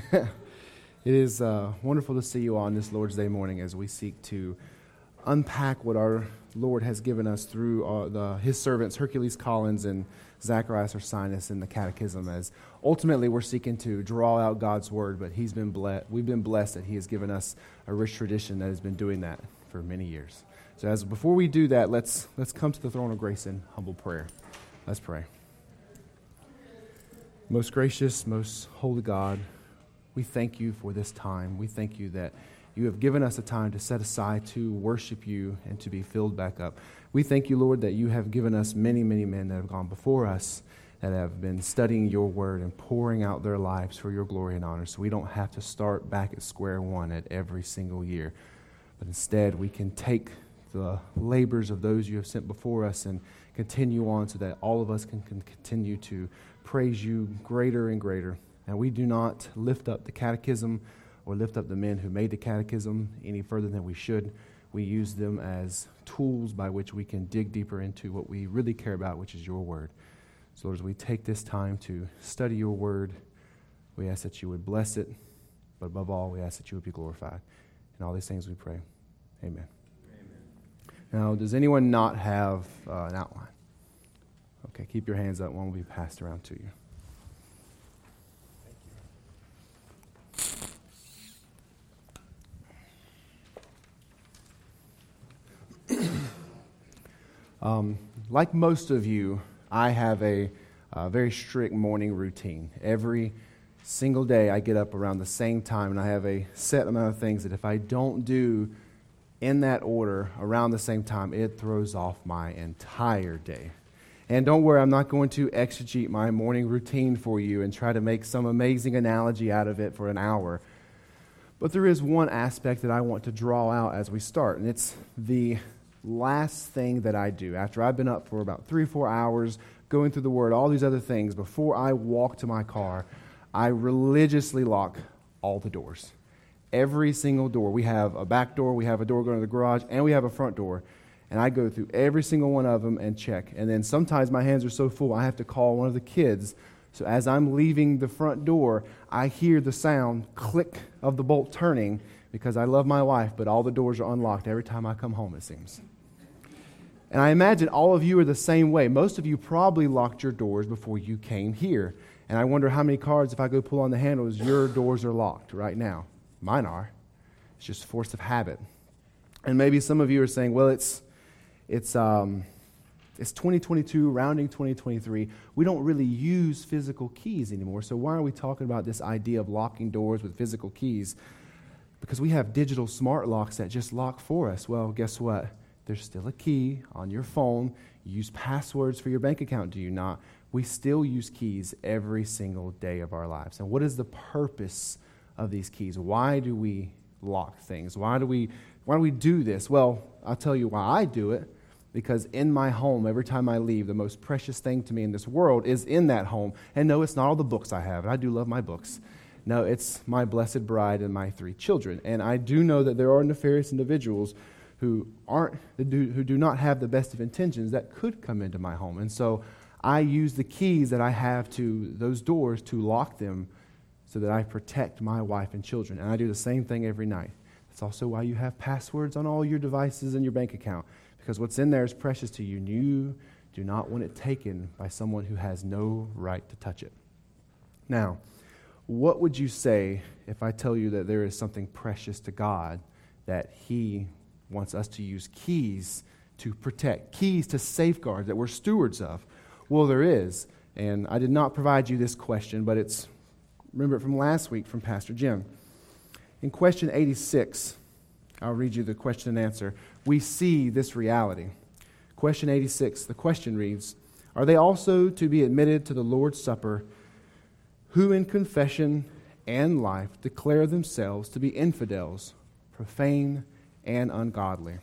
It is wonderful to see you on this Lord's Day morning as we seek to unpack what our Lord has given us through His servants, Hercules Collins and Zacharias Ursinus in the Catechism, as ultimately we're seeking to draw out God's Word, but we've been blessed that He has given us a rich tradition that has been doing that for many years. So before we do that, let's come to the throne of grace in humble prayer. Let's pray. Most gracious, most holy God, we thank you for this time. We thank you that you have given us a time to set aside to worship you and to be filled back up. We thank you, Lord, that you have given us many, many men that have gone before us that have been studying your word and pouring out their lives for your glory and honor, so we don't have to start back at square one at every single year. But instead, we can take the labors of those you have sent before us and continue on so that all of us can continue to praise you greater and greater. And we do not lift up the catechism or lift up the men who made the catechism any further than we should. We use them as tools by which we can dig deeper into what we really care about, which is your word. So Lord, as we take this time to study your word, we ask that you would bless it, but above all, we ask that you would be glorified. In all these things we pray. Amen. Now, does anyone not have an outline? Okay, keep your hands up. One will be passed around to you. Like most of you, I have a very strict morning routine. Every single day I get up around the same time, and I have a set amount of things that if I don't do in that order around the same time, it throws off my entire day. And don't worry, I'm not going to exegete my morning routine for you and try to make some amazing analogy out of it for an hour. But there is one aspect that I want to draw out as we start, and it's the last thing that I do. After I've been up for about 3 or 4 hours, going through the Word, all these other things, before I walk to my car, I religiously lock all the doors. Every single door. We have a back door, we have a door going to the garage, and we have a front door. And I go through every single one of them and check. And then sometimes my hands are so full, I have to call one of the kids. So as I'm leaving the front door, I hear the sound, click, of the bolt turning, because I love my wife, but all the doors are unlocked every time I come home, it seems. And I imagine all of you are the same way. Most of you probably locked your doors before you came here. And I wonder how many cars, if I go pull on the handles, your doors are locked right now. Mine are. It's just force of habit. And maybe some of you are saying, well, it's 2022, rounding 2023. We don't really use physical keys anymore. So why are we talking about this idea of locking doors with physical keys? Because we have digital smart locks that just lock for us. Well, guess what? There's still a key on your phone. You use passwords for your bank account, do you not? We still use keys every single day of our lives. And what is the purpose of these keys? Why do we lock things? Why do we do this? Well, I'll tell you why I do it. Because in my home, every time I leave, the most precious thing to me in this world is in that home. And no, it's not all the books I have. I do love my books. No, it's my blessed bride and my 3 children. And I do know that there are nefarious individuals who do not have the best of intentions that could come into my home. And so I use the keys that I have to those doors to lock them so that I protect my wife and children. And I do the same thing every night. That's also why you have passwords on all your devices and your bank account, because what's in there is precious to you, and you do not want it taken by someone who has no right to touch it. Now, what would you say if I tell you that there is something precious to God that He wants us to use keys to protect, keys to safeguard, that we're stewards of? Well, there is. And I did not provide you this question, but remember it from last week from Pastor Jim. In question 86, I'll read you the question and answer. We see this reality. Question 86, the question reads, are they also to be admitted to the Lord's Supper who in confession and life declare themselves to be infidels, profane, and ungodly?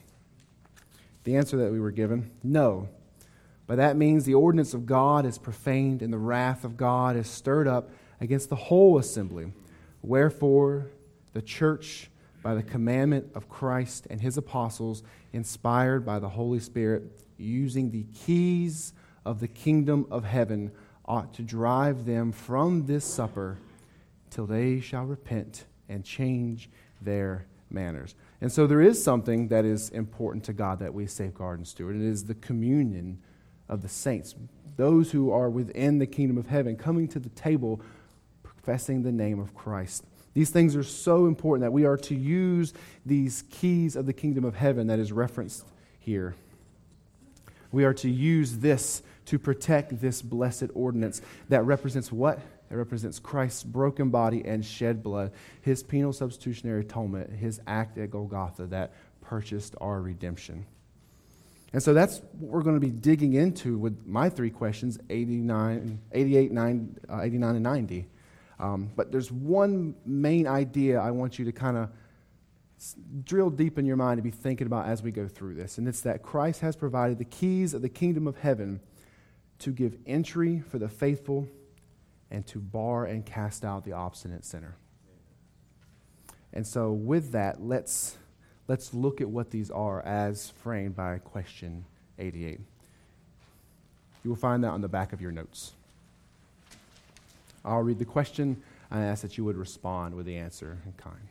The answer that we were given, no. But that means the ordinance of God is profaned and the wrath of God is stirred up against the whole assembly. Wherefore, the church, by the commandment of Christ and His apostles, inspired by the Holy Spirit, using the keys of the kingdom of heaven, ought to drive them from this supper till they shall repent and change their manners. And so there is something that is important to God that we safeguard and steward. It is the communion of the saints, those who are within the kingdom of heaven, coming to the table, professing the name of Christ. These things are so important that we are to use these keys of the kingdom of heaven that is referenced here. We are to use this to protect this blessed ordinance that represents what? It represents Christ's broken body and shed blood, his penal substitutionary atonement, his act at Golgotha that purchased our redemption. And so that's what we're going to be digging into with my three questions, 88, 89, and 90. But there's one main idea I want you to kind of drill deep in your mind to be thinking about as we go through this, and it's that Christ has provided the keys of the kingdom of heaven to give entry for the faithful and to bar and cast out the obstinate sinner. And so with that, let's look at what these are as framed by question 88. You will find that on the back of your notes. I'll read the question, and I ask that you would respond with the answer in kind.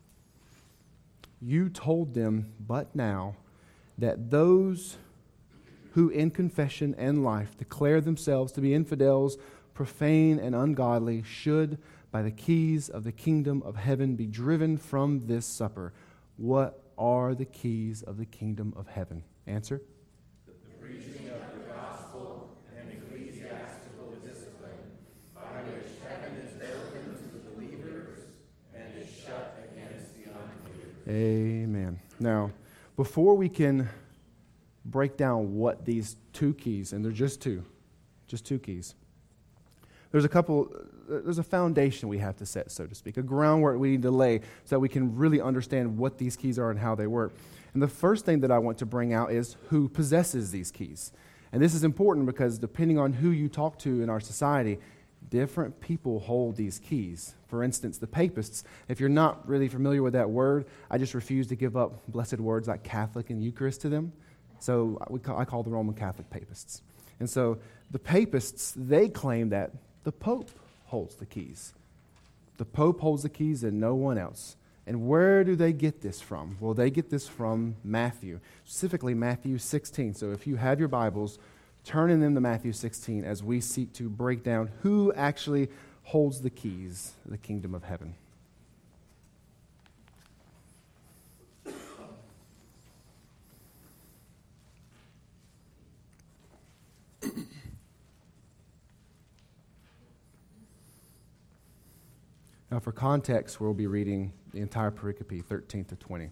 You told them but now that those who in confession and life declare themselves to be infidels, profane, and ungodly should, by the keys of the kingdom of heaven, be driven from this supper. What are the keys of the kingdom of heaven? Answer. The preaching of the gospel and ecclesiastical discipline, by which heaven is open to the believers and is shut against the unbelievers. Amen. Now, before we can break down what these two keys, and they're just two keys, there's a foundation we have to set, so to speak, a groundwork we need to lay so that we can really understand what these keys are and how they work. And the first thing that I want to bring out is who possesses these keys. And this is important because depending on who you talk to in our society, different people hold these keys. For instance, the papists, if you're not really familiar with that word, I just refuse to give up blessed words like Catholic and Eucharist to them. So I call the Roman Catholic papists. And so the papists, they claim that the Pope holds the keys. The Pope holds the keys and no one else. And where do they get this from? Well, they get this from Matthew, specifically Matthew 16. So if you have your Bibles, turn in them to Matthew 16 as we seek to break down who actually holds the keys of the kingdom of heaven. Now, for context, we'll be reading the entire pericope, 13 to 20.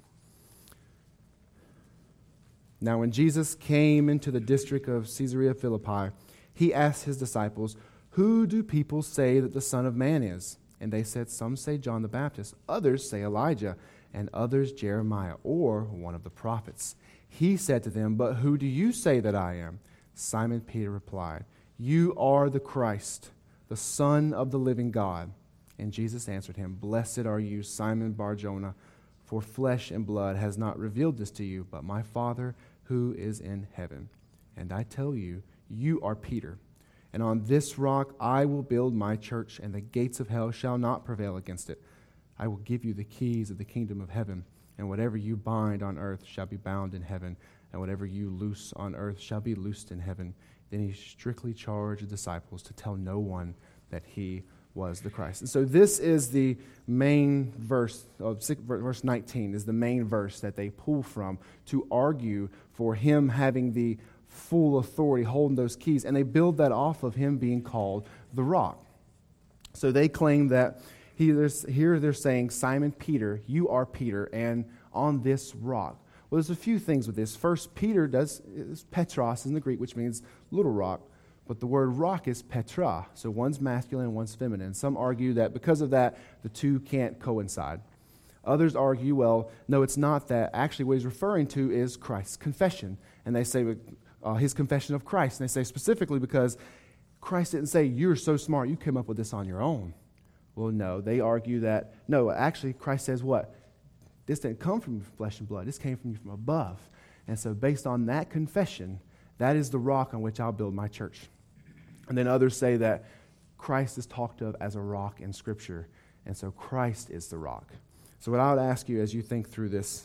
Now, when Jesus came into the district of Caesarea Philippi, he asked his disciples, "Who do people say that the Son of Man is?" And they said, "Some say John the Baptist, others say Elijah, and others Jeremiah, or one of the prophets." He said to them, "But who do you say that I am?" Simon Peter replied, "You are the Christ, the Son of the living God." And Jesus answered him, "Blessed are you, Simon Bar-Jonah, for flesh and blood has not revealed this to you, but my Father who is in heaven. And I tell you, you are Peter, and on this rock I will build my church, and the gates of hell shall not prevail against it. I will give you the keys of the kingdom of heaven, and whatever you bind on earth shall be bound in heaven, and whatever you loose on earth shall be loosed in heaven." Then he strictly charged the disciples to tell no one that he was the Christ. And so this is the main verse, verse 19 is the main verse that they pull from to argue for him having the full authority, holding those keys, and they build that off of him being called the Rock. So they claim that here they're saying, "Simon Peter, you are Peter, and on this rock." Well, there's a few things with this. First, Peter is Petros in the Greek, which means little rock. But the word rock is Petra, so one's masculine and one's feminine. Some argue that because of that, the two can't coincide. Others argue, well, no, it's not that. Actually, what he's referring to is Christ's confession. And they say his confession of Christ. And they say specifically because Christ didn't say, "You're so smart, you came up with this on your own." Well, no, they argue that, no, actually, Christ says what? This didn't come from flesh and blood. This came from you from above. And so based on that confession, that is the rock on which I'll build my church. And then others say that Christ is talked of as a rock in Scripture, and so Christ is the rock. So what I would ask you as you think through this,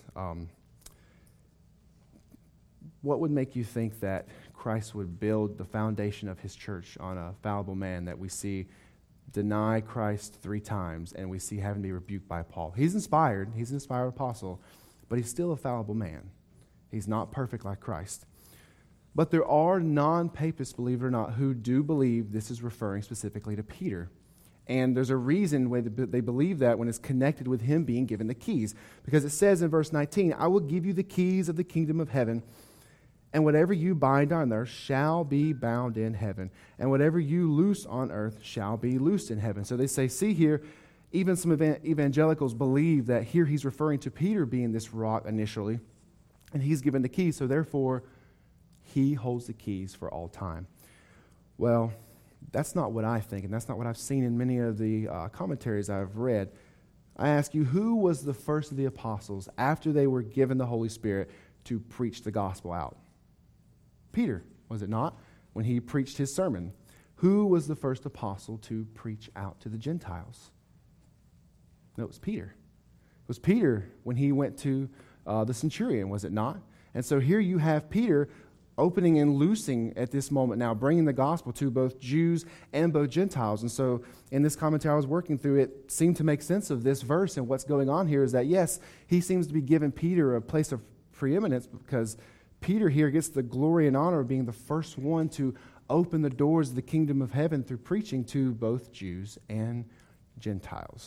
what would make you think that Christ would build the foundation of his church on a fallible man that we see deny Christ 3 times and we see having to be rebuked by Paul? He's an inspired apostle, but he's still a fallible man. He's not perfect like Christ. But there are non-papists, believe it or not, who do believe this is referring specifically to Peter. And there's a reason why they believe that when it's connected with him being given the keys. Because it says in verse 19, I will give you the keys of the kingdom of heaven, and whatever you bind on earth shall be bound in heaven, and whatever you loose on earth shall be loosed in heaven. So they say, see here, even some evangelicals believe that here he's referring to Peter being this rock initially, and he's given the keys, so therefore he holds the keys for all time. Well, that's not what I think, and that's not what I've seen in many of the commentaries I've read. I ask you, who was the first of the apostles after they were given the Holy Spirit to preach the gospel out? Peter, was it not? When he preached his sermon. Who was the first apostle to preach out to the Gentiles? No, it was Peter. It was Peter when he went to the centurion, was it not? And so here you have Peter opening and loosing at this moment now, bringing the gospel to both Jews and both Gentiles. And so in this commentary I was working through, it seemed to make sense of this verse, and what's going on here is that, yes, he seems to be giving Peter a place of preeminence because Peter here gets the glory and honor of being the first one to open the doors of the kingdom of heaven through preaching to both Jews and Gentiles.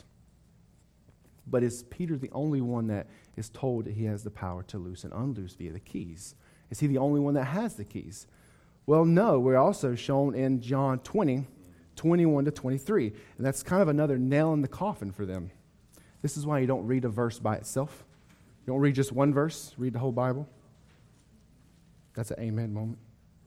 But is Peter the only one that is told that he has the power to loose and unloose via the keys? Is he the only one that has the keys? Well, no. We're also shown in John 20, 21 to 23. And that's kind of another nail in the coffin for them. This is why you don't read a verse by itself. You don't read just one verse, read the whole Bible. That's an amen moment.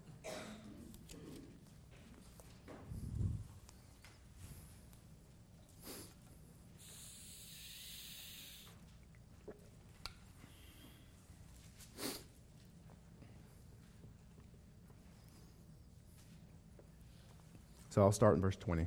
So I'll start in verse 20.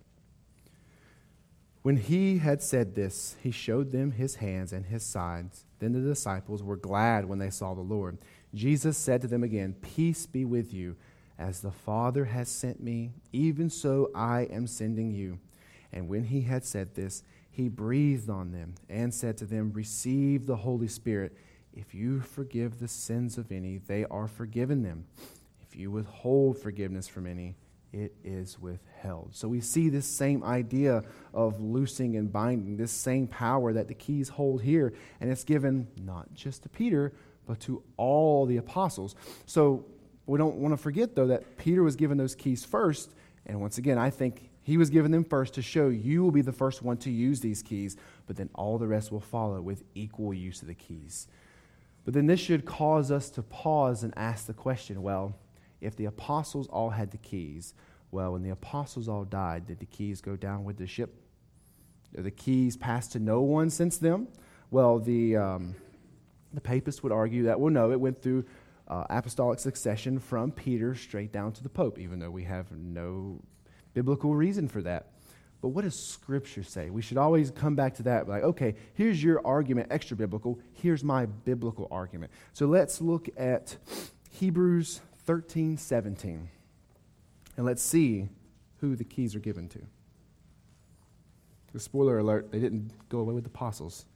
When he had said this, he showed them his hands and his sides. Then the disciples were glad when they saw the Lord. Jesus said to them again, peace be with you. As the Father has sent me, even so I am sending you. And when he had said this, he breathed on them and said to them, receive the Holy Spirit. If you forgive the sins of any, they are forgiven them. If you withhold forgiveness from any, it is withheld. So we see this same idea of loosing and binding, this same power that the keys hold here, and it's given not just to Peter, but to all the apostles. So we don't want to forget, though, that Peter was given those keys first, and once again, I think he was given them first to show you will be the first one to use these keys, but then all the rest will follow with equal use of the keys. But then this should cause us to pause and ask the question, well, if the apostles all had the keys, well, when the apostles all died, did the keys go down with the ship? Are the keys passed to no one since them? Well, the papists would argue that, well, no, it went through apostolic succession from Peter straight down to the Pope, even though we have no biblical reason for that. But what does Scripture say? We should always come back to that, like, okay, here's your argument, extra biblical. Here's my biblical argument. So let's look at Hebrews 13:17. And let's see who the keys are given to. The spoiler alert, they didn't go away with the apostles.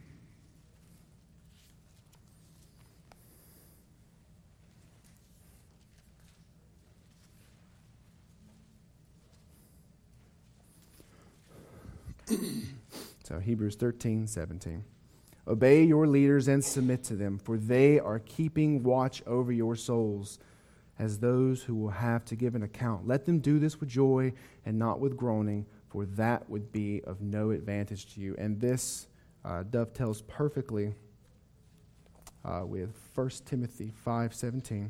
So Hebrews 13:17. Obey your leaders and submit to them, for they are keeping watch over your souls, as those who will have to give an account. Let them do this with joy and not with groaning, for that would be of no advantage to you. And this dovetails perfectly with 1 Timothy 5:17.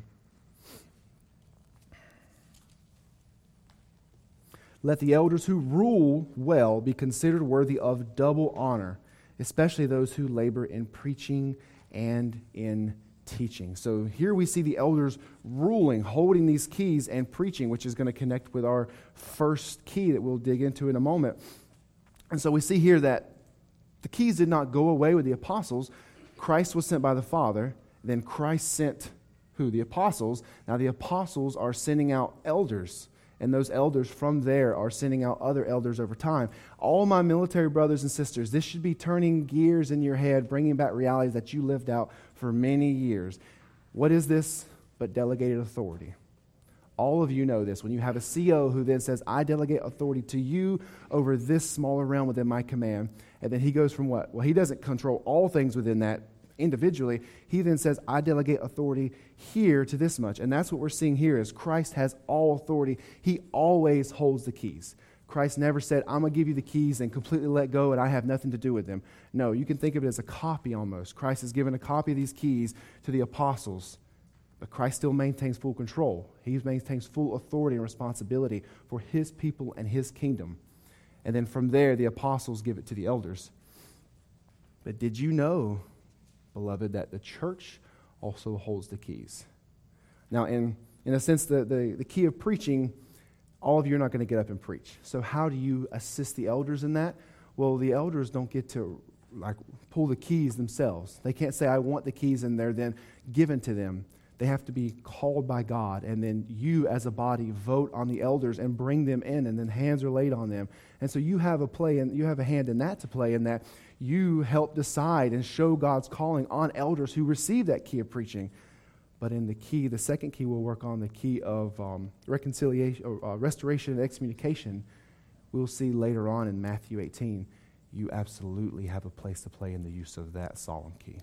Let the elders who rule well be considered worthy of double honor, especially those who labor in preaching and in teaching. So here we see the elders ruling, holding these keys and preaching, which is going to connect with our first key that we'll dig into in a moment. And so we see here that the keys did not go away with the apostles. Christ was sent by the Father. Then Christ sent who? The apostles. Now the apostles are sending out elders. And those elders from there are sending out other elders over time. All my military brothers and sisters, this should be turning gears in your head, bringing back realities that you lived out for many years. What is this but delegated authority? All of you know this. When you have a CO who then says, I delegate authority to you over this smaller realm within my command, and then he goes from what? Well, he doesn't control all things within that individually. He then says, I delegate authority here to this much. And that's what we're seeing here is Christ has all authority. He always holds the keys. Christ never said, I'm going to give you the keys and completely let go and I have nothing to do with them. No, you can think of it as a copy almost. Christ has given a copy of these keys to the apostles, but Christ still maintains full control. He maintains full authority and responsibility for his people and his kingdom. And then from there, the apostles give it to the elders. But did you know, beloved, that the church also holds the keys? Now, in a sense, the key of preaching, all of you are not going to get up and preach. So how do you assist the elders in that? Well, the elders don't get to pull the keys themselves. They can't say, I want the keys, and they're then given to them. They have to be called by God, and then you as a body vote on the elders and bring them in, and then hands are laid on them. And so you have a hand in that to play, in that you help decide and show God's calling on elders who receive that key of preaching. But in the second key we'll work on, the key of reconciliation, or restoration and excommunication. We'll see later on in Matthew 18, you absolutely have a place to play in the use of that solemn key.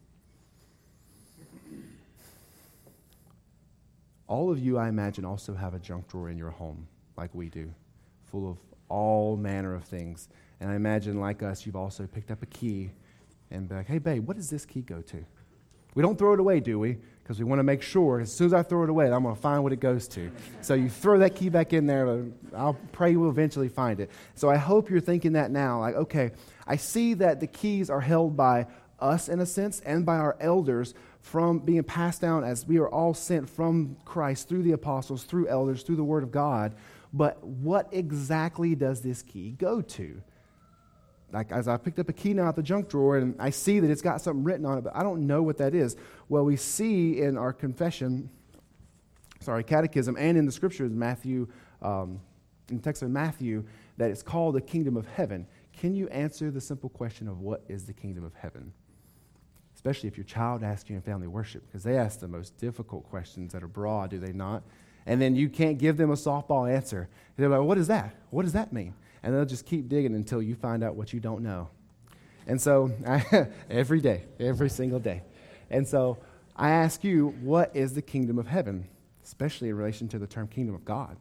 All of you, I imagine, also have a junk drawer in your home, like we do, full of all manner of things. And I imagine, like us, you've also picked up a key and be like, hey, babe, what does this key go to? We don't throw it away, do we? Because we want to make sure, as soon as I throw it away, I'm going to find what it goes to. So you throw that key back in there. I'll pray you will eventually find it. So I hope you're thinking that now. Like, okay, I see that the keys are held by us, in a sense, and by our elders, from being passed down as we are all sent from Christ through the apostles, through elders, through the Word of God. But what exactly does this key go to? Like, as I picked up a key now at the junk drawer, and I see that it's got something written on it, but I don't know what that is. Well, we see in our catechism, and in the scriptures, in the text of Matthew, that it's called the kingdom of heaven. Can you answer the simple question of what is the kingdom of heaven? Especially if your child asks you in family worship, because they ask the most difficult questions that are broad, do they not? And then you can't give them a softball answer. They're like, what is that? What does that mean? And they'll just keep digging until you find out what you don't know. And so, every day, every single day. And so, I ask you, what is the kingdom of heaven? Especially in relation to the term kingdom of God.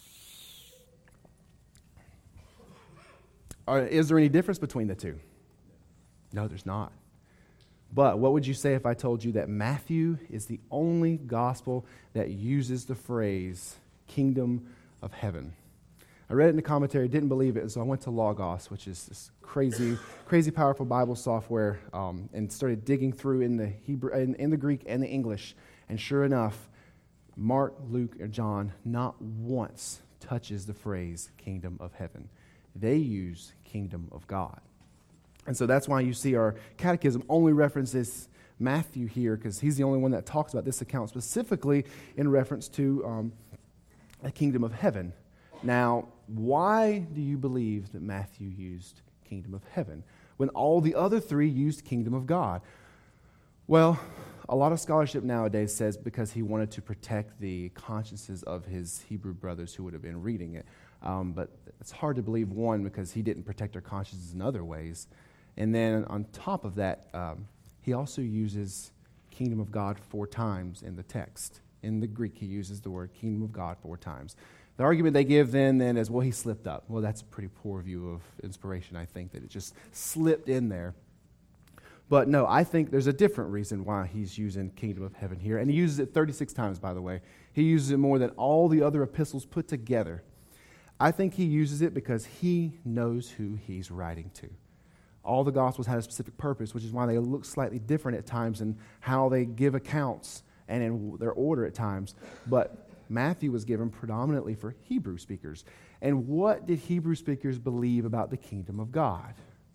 Is there any difference between the two? No, there's not. But what would you say if I told you that Matthew is the only gospel that uses the phrase kingdom of heaven? I read it in the commentary, didn't believe it, so I went to Logos, which is this crazy powerful Bible software, and started digging through in the Hebrew, in the Greek and the English. And sure enough, Mark, Luke, or John not once touches the phrase kingdom of heaven. They use kingdom of God. And so that's why you see our catechism only references Matthew here, because he's the only one that talks about this account specifically in reference to a kingdom of heaven. Now, why do you believe that Matthew used kingdom of heaven when all the other three used kingdom of God? Well, a lot of scholarship nowadays says because he wanted to protect the consciences of his Hebrew brothers who would have been reading it. But it's hard to believe, one, because he didn't protect their consciences in other ways. And then on top of that, he also uses kingdom of God 4 times in the text. In the Greek, he uses the word kingdom of God 4 times. The argument they give then is, well, he slipped up. Well, that's a pretty poor view of inspiration, I think, that it just slipped in there. But no, I think there's a different reason why he's using kingdom of heaven here. And he uses it 36 times, by the way. He uses it more than all the other epistles put together. I think he uses it because he knows who he's writing to. All the Gospels had a specific purpose, which is why they look slightly different at times in how they give accounts and in their order at times. But Matthew was given predominantly for Hebrew speakers. And what did Hebrew speakers believe about the kingdom of God?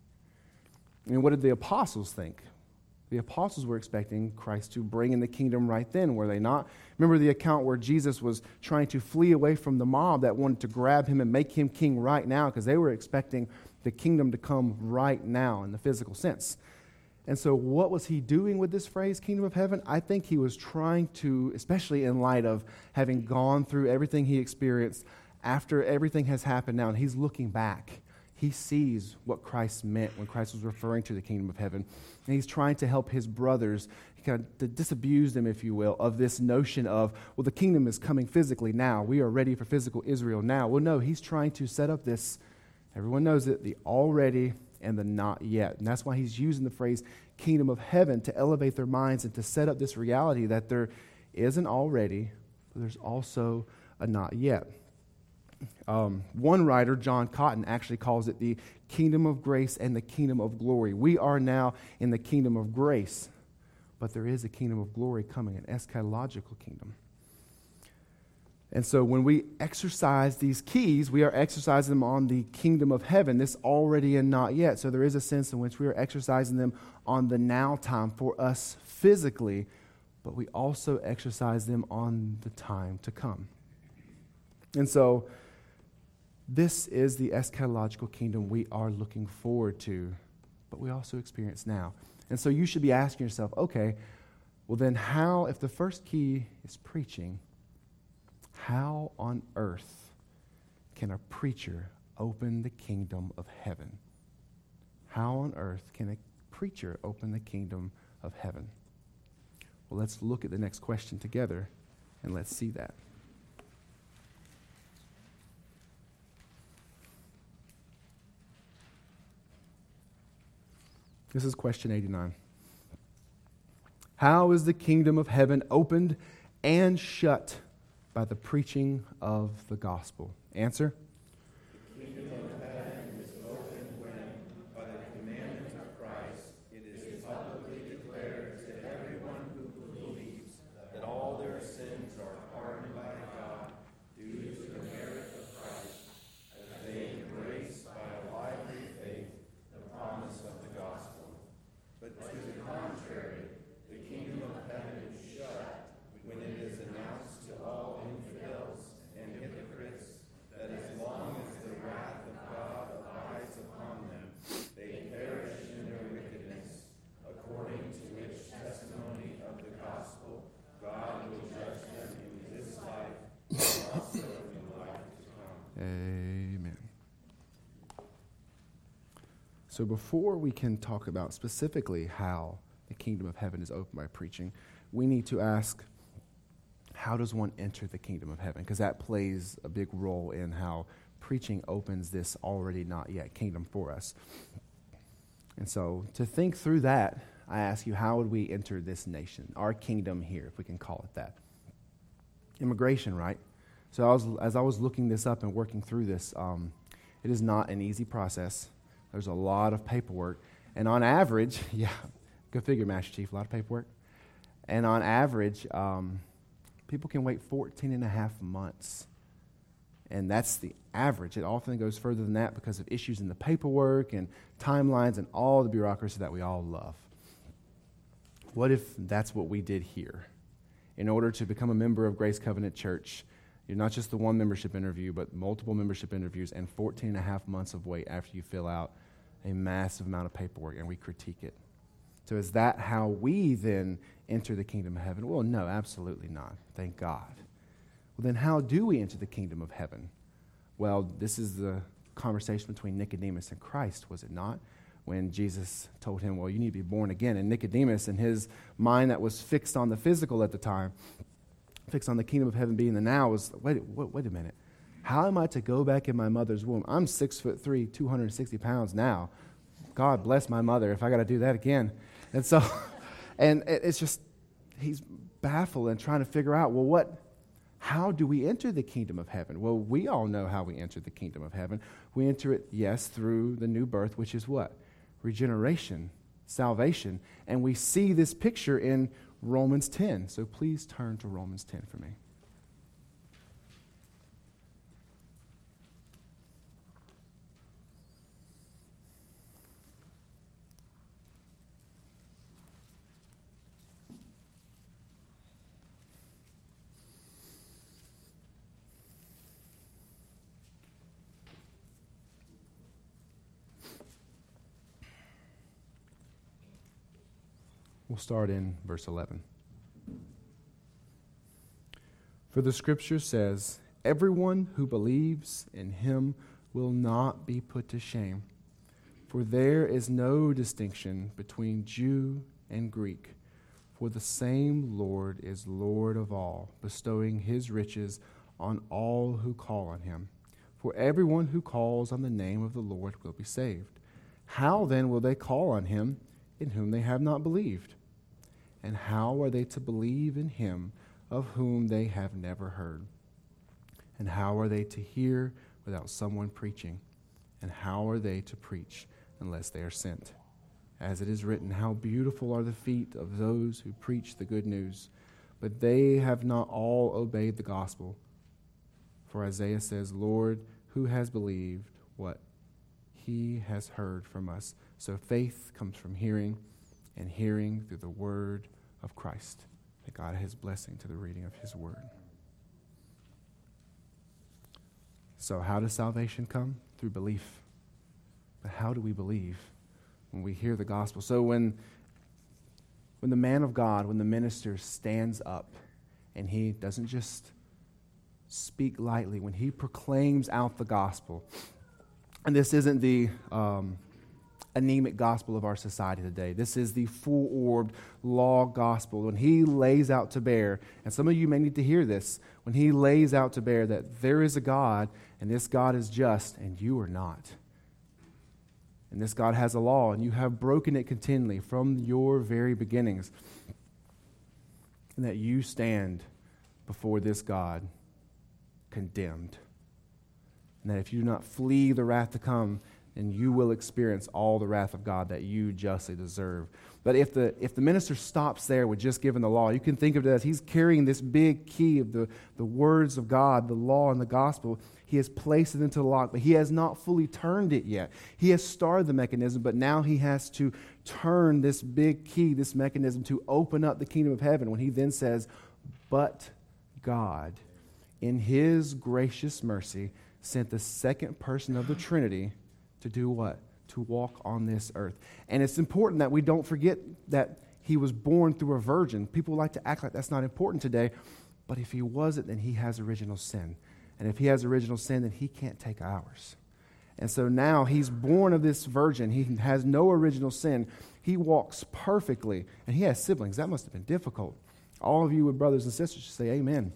And what did the apostles think? The apostles were expecting Christ to bring in the kingdom right then, were they not? Remember the account where Jesus was trying to flee away from the mob that wanted to grab him and make him king right now, because they were expecting the kingdom to come right now in the physical sense. And so what was he doing with this phrase, kingdom of heaven? I think he was trying to, especially in light of having gone through everything he experienced, after everything has happened now, and he's looking back. He sees what Christ meant when Christ was referring to the kingdom of heaven. And he's trying to help his brothers, kind of to disabuse them, if you will, of this notion of, well, the kingdom is coming physically now. We are ready for physical Israel now. Well, no, he's trying to set up this, everyone knows it, the already and the not yet. And that's why he's using the phrase kingdom of heaven to elevate their minds and to set up this reality that there is an already, but there's also a not yet. One writer, John Cotton, actually calls it the kingdom of grace and the kingdom of glory. We are now in the kingdom of grace, but there is a kingdom of glory coming, an eschatological kingdom. And so when we exercise these keys, we are exercising them on the kingdom of heaven, this already and not yet. So there is a sense in which we are exercising them on the now time for us physically, but we also exercise them on the time to come. And so this is the eschatological kingdom we are looking forward to, but we also experience now. And so you should be asking yourself, okay, well then how, if the first key is preaching, how on earth can a preacher open the kingdom of heaven? How on earth can a preacher open the kingdom of heaven? Well, let's look at the next question together, and let's see that. This is question 89. How is the kingdom of heaven opened and shut by the preaching of the gospel? Answer. The kingdom of heaven is opened when, by the commandment of Christ, it is publicly declared to everyone who believes that all their sins are pardoned by God due to the merit of Christ, as they embrace by a lively faith the promise of the gospel. But to the contrary, the kingdom of heaven is shut when it is announced to all infidels and hypocrites that as long as the wrath of God abides upon them, they perish in their wickedness, according to which testimony of the gospel God will judge them in this life and also in the life to come. Amen. So before we can talk about specifically how the kingdom of heaven is opened by preaching, we need to ask, how does one enter the kingdom of heaven? Because that plays a big role in how preaching opens this already not yet kingdom for us. And so to think through that, I ask you, how would we enter this nation, our kingdom here, if we can call it that? Immigration, right? So as I was looking this up and working through this, it is not an easy process. There's a lot of paperwork. And on average, yeah, go figure, Master Chief, a lot of paperwork. And on average, people can wait 14 and a half months. And that's the average. It often goes further than that because of issues in the paperwork and timelines and all the bureaucracy that we all love. What if that's what we did here? In order to become a member of Grace Covenant Church, you're not just the one membership interview, but multiple membership interviews and 14 and a half months of wait after you fill out a massive amount of paperwork, and we critique it. So is that how we then enter the kingdom of heaven? Well, no, absolutely not. Thank God. Well, then how do we enter the kingdom of heaven? Well, this is the conversation between Nicodemus and Christ, was it not? When Jesus told him, well, you need to be born again. And Nicodemus, in his mind that was fixed on the physical at the time, fixed on the kingdom of heaven being the now, was, wait a minute. How am I to go back in my mother's womb? I'm 6'3", 260 pounds now. God bless my mother if I got to do that again. And so, and it's just, he's baffled and trying to figure out, well, how do we enter the kingdom of heaven? Well, we all know how we enter the kingdom of heaven. We enter it, yes, through the new birth, which is what? regeneration, salvation. And we see this picture in Romans 10. So please turn to Romans 10 for me. We'll start in verse 11. For the scripture says, everyone who believes in him will not be put to shame. For there is no distinction between Jew and Greek. For the same Lord is Lord of all, bestowing his riches on all who call on him. For everyone who calls on the name of the Lord will be saved. How then will they call on him in whom they have not believed? And how are they to believe in him of whom they have never heard? And how are they to hear without someone preaching? And how are they to preach unless they are sent? As it is written, how beautiful are the feet of those who preach the good news. But they have not all obeyed the gospel. For Isaiah says, Lord, who has believed what he has heard from us? So faith comes from hearing, and hearing through the word of Christ. May God add his blessing to the reading of his word. So how does salvation come? Through belief. But how do we believe? When we hear the gospel. So when the man of God, when the minister stands up and he doesn't just speak lightly, when he proclaims out the gospel, and this isn't the anemic gospel of our society today. This is the full-orbed law gospel. When he lays out to bear, and some of you may need to hear this, when he lays out to bear that there is a God, and this God is just, and you are not. And this God has a law, and you have broken it continually from your very beginnings. And that you stand before this God condemned. And that if you do not flee the wrath to come, then you will experience all the wrath of God that you justly deserve. But if the minister stops there with just giving the law, you can think of it as he's carrying this big key of the words of God, the law and the gospel. He has placed it into the lock, but he has not fully turned it yet. He has started the mechanism, but now he has to turn this big key, this mechanism, to open up the kingdom of heaven. When he then says, but God, in his gracious mercy, sent the second person of the Trinity to do what? To walk on this earth. And it's important that we don't forget that he was born through a virgin. People like to act like that's not important today. But if he wasn't, then he has original sin. And if he has original sin, then he can't take ours. And so now he's born of this virgin. He has no original sin. He walks perfectly. And he has siblings. That must have been difficult. All of you with brothers and sisters should say amen.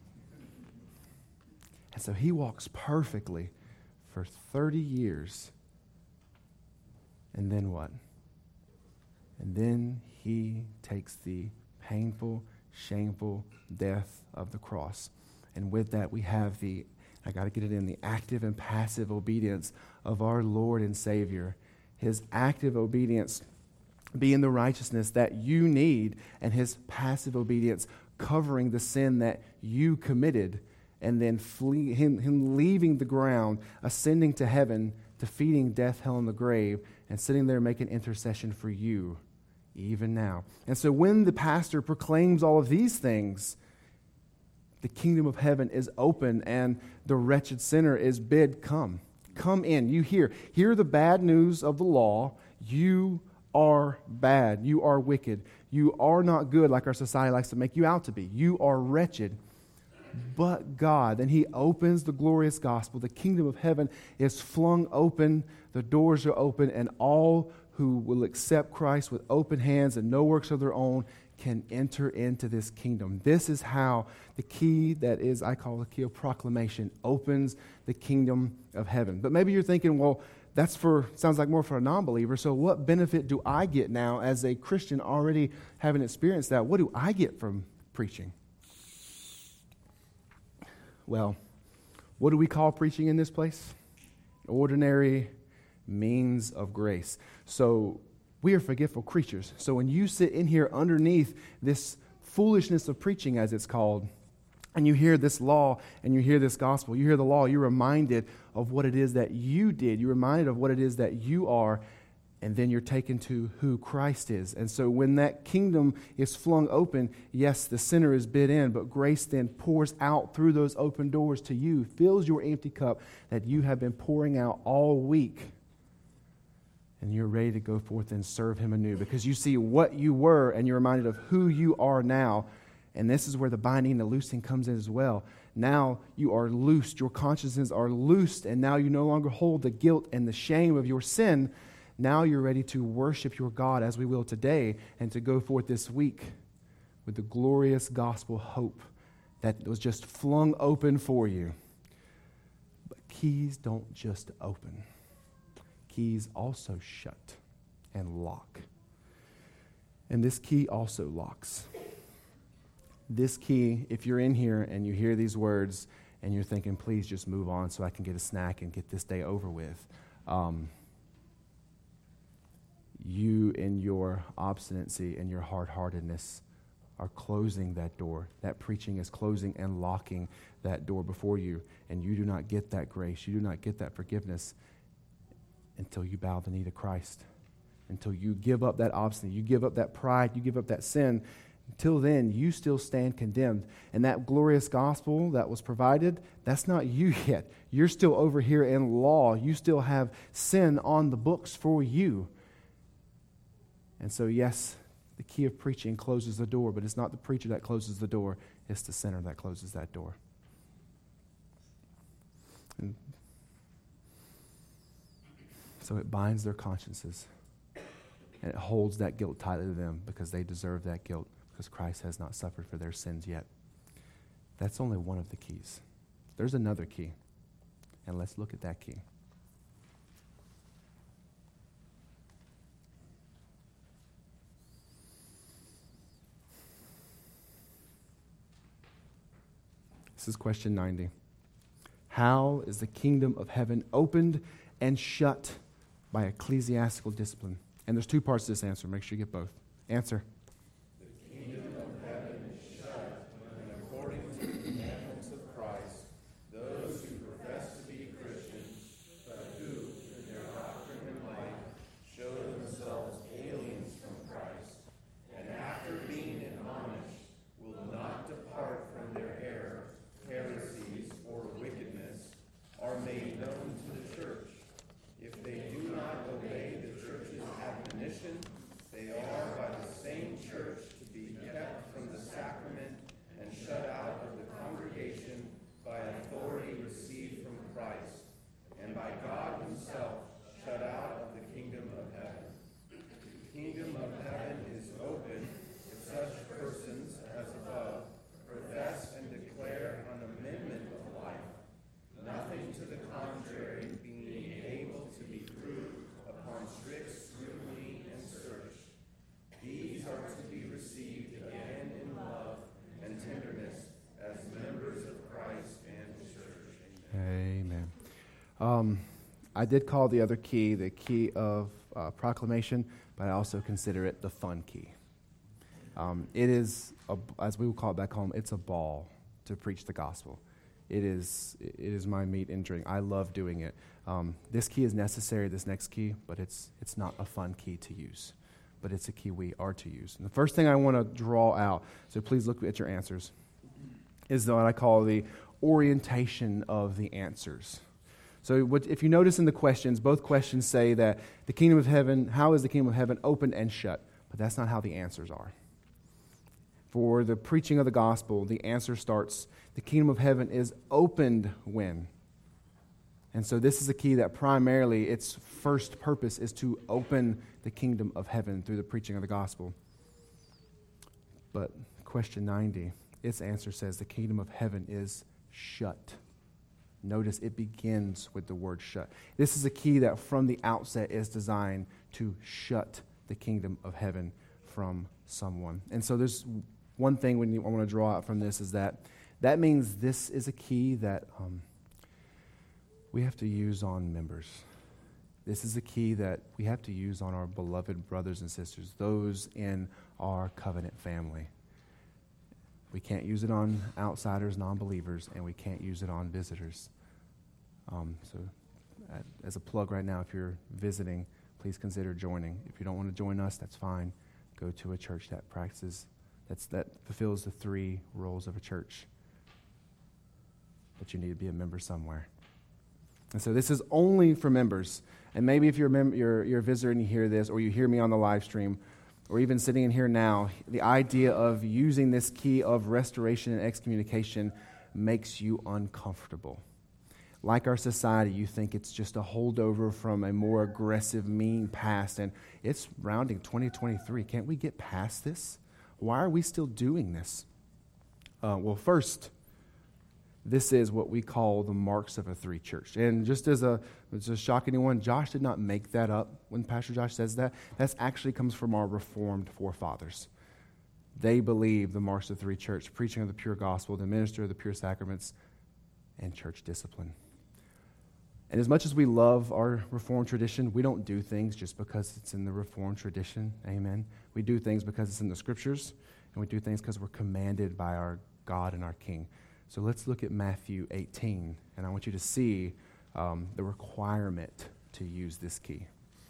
And so he walks perfectly for 30 years. And then what? And then he takes the painful, shameful death of the cross. And with that, we have the active and passive obedience of our Lord and Savior. His active obedience being the righteousness that you need, and his passive obedience covering the sin that you committed, and then him leaving the ground, ascending to heaven, defeating death, hell, and the grave, and sitting there making intercession for you, even now. And so when the pastor proclaims all of these things, the kingdom of heaven is open, and the wretched sinner is bid, come in. You hear the bad news of the law. You are bad. You are wicked. You are not good like our society likes to make you out to be. You are wretched. But God, then he opens the glorious gospel. The kingdom of heaven is flung open. The doors are open, and all who will accept Christ with open hands and no works of their own can enter into this kingdom. This is how the key that is, I call the key of proclamation, opens the kingdom of heaven. But maybe you're thinking, well, sounds like more for a non-believer. So what benefit do I get now as a Christian already having experienced that? What do I get from preaching? Well, what do we call preaching in this place? Ordinary, means of grace. So we are forgetful creatures. So when you sit in here underneath this foolishness of preaching, as it's called, and you hear this law and you hear this gospel, you hear the law, you're reminded of what it is that you did. You're reminded of what it is that you are, and then you're taken to who Christ is. And so when that kingdom is flung open, yes, the sinner is bid in, but grace then pours out through those open doors to you, fills your empty cup that you have been pouring out all week. And you're ready to go forth and serve him anew because you see what you were and you're reminded of who you are now. And this is where the binding and the loosing comes in as well. Now you are loosed, your consciences are loosed, and now you no longer hold the guilt and the shame of your sin. Now you're ready to worship your God as we will today and to go forth this week with the glorious gospel hope that was just flung open for you. But keys don't just open. Keys also shut and lock. And this key also locks. This key, if you're in here and you hear these words and you're thinking, please just move on so I can get a snack and get this day over with, you in your obstinacy and your hard-heartedness are closing that door. That preaching is closing and locking that door before you, and you do not get that grace. You do not get that forgiveness until you bow the knee to Christ, until you give up that obstinacy, you give up that pride, you give up that sin. Until then, you still stand condemned. And that glorious gospel that was provided, that's not you yet. You're still over here in law. You still have sin on the books for you. And so, yes, the key of preaching closes the door, but it's not the preacher that closes the door. It's the sinner that closes that door. And so it binds their consciences, and it holds that guilt tightly to them because they deserve that guilt, because Christ has not suffered for their sins yet. That's only one of the keys. There's another key, and let's look at that key. This is question 90. How is the kingdom of heaven opened and shut by ecclesiastical discipline? And there's two parts to this answer. Make sure you get both. Answer. The kingdom of heaven is shut when, according to the commandments of Christ, those who profess to be Christians, but who, in their doctrine and life, show themselves aliens from Christ, and after being admonished, will not depart from their error, heresies, or wickedness, are made known to the church. If they do not obey the church's admonition, they are by the same church to be kept from the sacrament and shut out of the congregation by authority received from Christ, and by God himself shut out of the kingdom of heaven. The kingdom of heaven is open if such persons as above profess and declare an amendment of life, nothing to the contrary being able to be proved upon strict scrutiny and search. These are to be received again in love and tenderness as members of Christ and his church. Amen. I did call the other key the key of proclamation, but I also consider it the fun key. It is, as we would call it back home, it's a ball to preach the gospel. It is my meat and drink. I love doing it. This key is necessary, this next key, but it's not a fun key to use. But it's a key we are to use. And the first thing I want to draw out, so please look at your answers, is what I call the orientation of the answers. So if you notice in the questions, both questions say that the kingdom of heaven, how is the kingdom of heaven open and shut? But that's not how the answers are. For the preaching of the gospel, the answer starts, the kingdom of heaven is opened when? And so this is a key that primarily its first purpose is to open the kingdom of heaven through the preaching of the gospel. But question 90, its answer says the kingdom of heaven is shut. Notice it begins with the word shut. This is a key that from the outset is designed to shut the kingdom of heaven from someone. And so there's one thing I want to draw out from this is that means this is a key that we have to use on members. This is a key that we have to use on our beloved brothers and sisters, those in our covenant family. We can't use it on outsiders, non-believers, and we can't use it on visitors. As a plug right now, if you're visiting, please consider joining. If you don't want to join us, that's fine. Go to a church that that fulfills the 3 roles of a church. But you need to be a member somewhere. And so this is only for members. And maybe if you're a visitor and you hear this, or you hear me on the live stream, or even sitting in here now, the idea of using this key of restoration and excommunication makes you uncomfortable. Like our society, you think it's just a holdover from a more aggressive, mean past, and it's rounding 2023. Can't we get past this? Why are we still doing this? Well, first, this is what we call the marks of a 3 church. And just as a shock anyone, Josh did not make that up when Pastor Josh says that. That actually comes from our Reformed forefathers. They believe the marks of the 3 church, preaching of the pure gospel, the minister of the pure sacraments, and church discipline. And as much as we love our Reformed tradition, we don't do things just because it's in the Reformed tradition. Amen. We do things because it's in the Scriptures, and we do things because we're commanded by our God and our King. So let's look at Matthew 18, and I want you to see the requirement to use this key.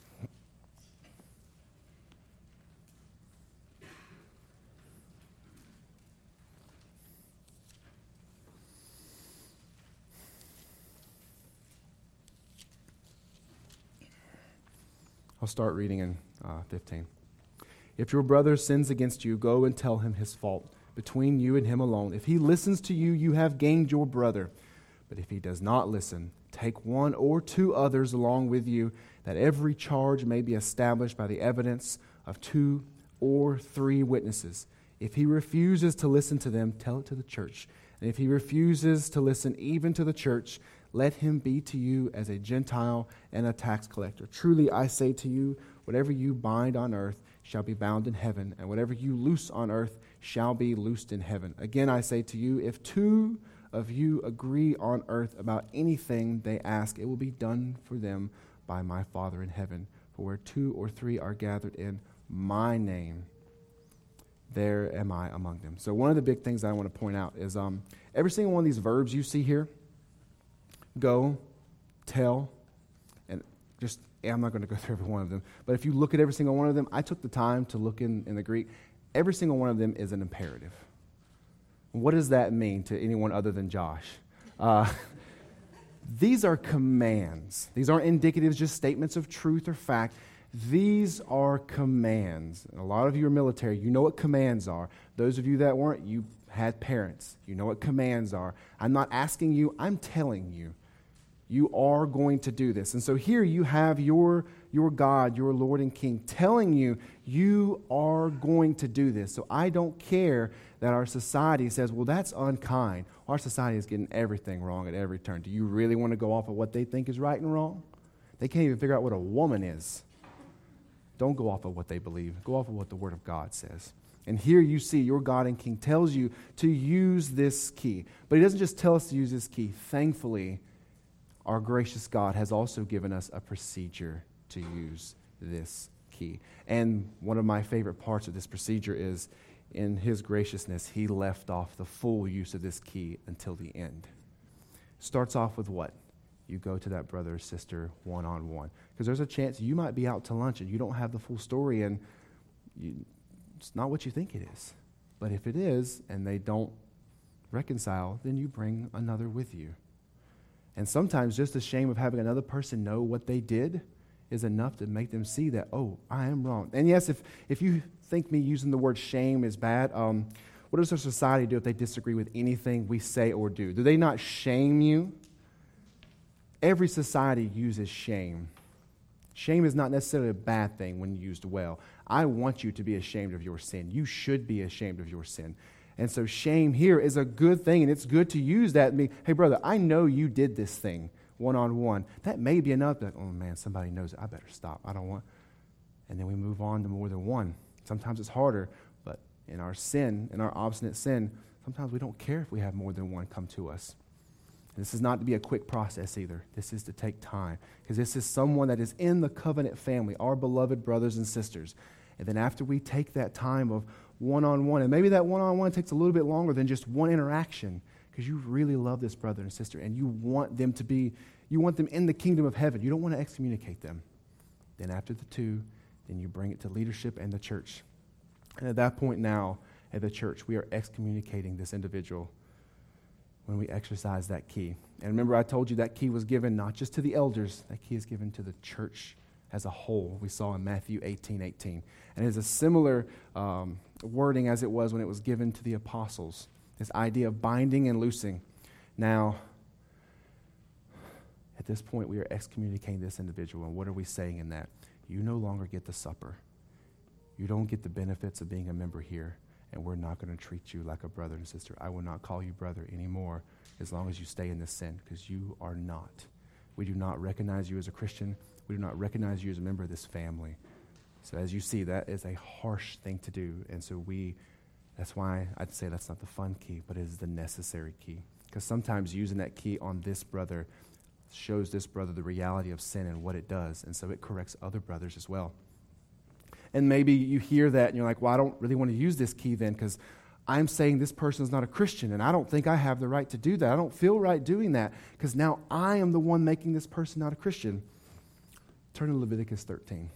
I'll start reading in 15. If your brother sins against you, go and tell him his fault between you and him alone. If he listens to you, you have gained your brother. But if he does not listen, take 1 or 2 others along with you, that every charge may be established by the evidence of 2 or 3 witnesses. If he refuses to listen to them, tell it to the church. And if he refuses to listen even to the church, let him be to you as a Gentile and a tax collector. Truly I say to you, whatever you bind on earth shall be bound in heaven, and whatever you loose on earth shall be loosed in heaven. Again I say to you, if 2 of you agree on earth about anything they ask, it will be done for them by my Father in heaven. For where 2 or 3 are gathered in my name, there am I among them. So one of the big things I want to point out is every single one of these verbs you see here, go, tell, and I'm not going to go through every one of them, but if you look at every single one of them, I took the time to look in the Greek. Every single one of them is an imperative. What does that mean to anyone other than Josh? These are commands. These aren't indicatives, just statements of truth or fact. These are commands. And a lot of you are military. You know what commands are. Those of you that weren't, you had parents. You know what commands are. I'm not asking you, I'm telling you. You are going to do this. And so here you have your God, your Lord and King, telling you, you are going to do this. So I don't care that our society says, well, that's unkind. Our society is getting everything wrong at every turn. Do you really want to go off of what they think is right and wrong? They can't even figure out what a woman is. Don't go off of what they believe. Go off of what the Word of God says. And here you see your God and King tells you to use this key. But he doesn't just tell us to use this key. Thankfully, our gracious God has also given us a procedure to use this key. And one of my favorite parts of this procedure is, in his graciousness, he left off the full use of this key until the end. Starts off with what? You go to that brother or sister one-on-one. Because there's a chance you might be out to lunch and you don't have the full story, and it's not what you think it is. But if it is, and they don't reconcile, then you bring another with you. And sometimes just the shame of having another person know what they did is enough to make them see that, oh, I am wrong. And yes, if you think me using the word shame is bad, what does our society do if they disagree with anything we say or do? Do they not shame you? Every society uses shame. Shame is not necessarily a bad thing when used well. I want you to be ashamed of your sin. You should be ashamed of your sin. And so shame here is a good thing, and it's good to use that. Hey, brother, I know you did this thing one-on-one. That may be enough that, oh, man, somebody knows it. I better stop. I don't want. And then we move on to more than one. Sometimes it's harder, but in our sin, in our obstinate sin, sometimes we don't care if we have more than one come to us. This is not to be a quick process either. This is to take time, because this is someone that is in the covenant family, our beloved brothers and sisters. And then after we take that time of one-on-one, and maybe that one-on-one takes a little bit longer than just one interaction, because you really love this brother and sister, and you want them in the kingdom of heaven. You don't want to excommunicate them. Then after the two, then you bring it to leadership and the church. And at that point now, at the church, we are excommunicating this individual when we exercise that key. And remember, I told you that key was given not just to the elders, that key is given to the church as a whole. We saw in Matthew 18:18. And it is a similar wording as it was when it was given to the apostles, this idea of binding and loosing. Now, at this point, we are excommunicating this individual. And what are we saying in that? You no longer get the supper. You don't get the benefits of being a member here. And we're not going to treat you like a brother and sister. I will not call you brother anymore as long as you stay in this sin, because you are not. We do not recognize you as a Christian. We do not recognize you as a member of this family. So as you see, that is a harsh thing to do. And so that's why I'd say that's not the fun key, but it is the necessary key. Because sometimes using that key on this brother shows this brother the reality of sin and what it does. And so it corrects other brothers as well. And maybe you hear that and you're like, well, I don't really want to use this key then, because I'm saying this person is not a Christian, and I don't think I have the right to do that. I don't feel right doing that, because now I am the one making this person not a Christian. Turn to Leviticus 13.